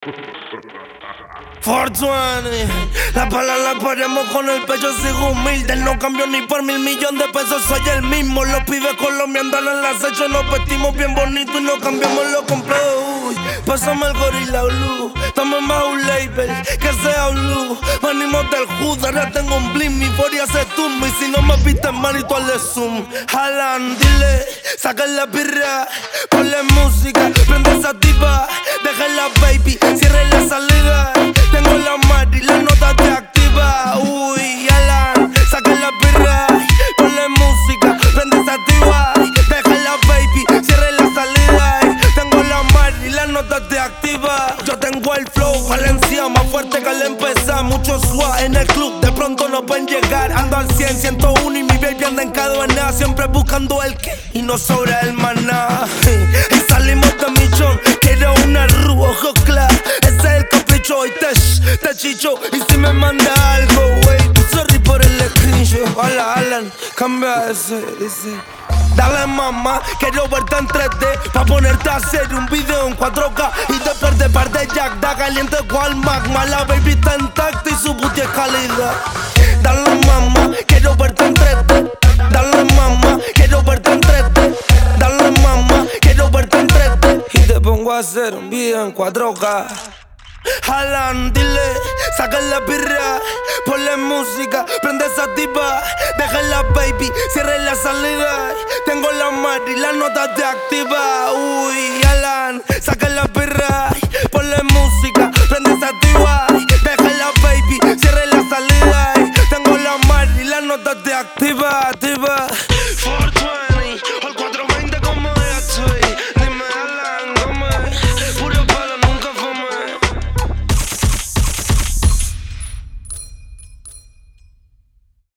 420, la pala la paremos con el pecho, sigo humilde. No cambio ni por $1,000,000 de pesos, soy el mismo. Los pibes colombianos en el acecho, nos vestimos bien bonito y no cambiamos lo complejo. Uy, pásame el gorila blue, dame más un label, que sea blue. Venimos del hood, ahora tengo un bling, mi foria se tumba. Y si no me viste manito al zoom. Jalan, dile, saca la birra, ponle música, prende esa tipa, déjala baby, cierre la salida. Tengo la Mari, la nota te activa. Uy, Alan, saca la birra, ponle música, prende esa tipa, déjala baby, cierre la salida. Tengo la Mari, la nota te activa. Yo tengo el flow, Valencia, más fuerte que al empezar. Mucho swag en el club, de pronto no pueden llegar. Ando al 100, 101 y mi baby anda en cadena. Siempre buscando el que y no sobra el maná. Y salimos de millón, quiero una rúa, ojo claro. Ese es el capricho y te chicho. Y si me manda algo, wey, sorry por el screenshot. Hola, Alan, cambia ese, dice. Dale mamá, quiero verte en 3D pa' ponerte a hacer un video en 4K. Y después de par de Jack da caliente cual magma. La baby está intacta y su booty es calidad. Dale mamá, quiero verte en 3D. Dale mamá, quiero verte en 3D. Dale mamá, quiero verte en 3D. Y te pongo a hacer un video en 4K. Alan, dile, saca la birra, ponle música, prende esa tipa, déjala baby, cierre la salida. Tengo la Mari, la nota te activa. Uy, Alan, saca la birra, ponle música.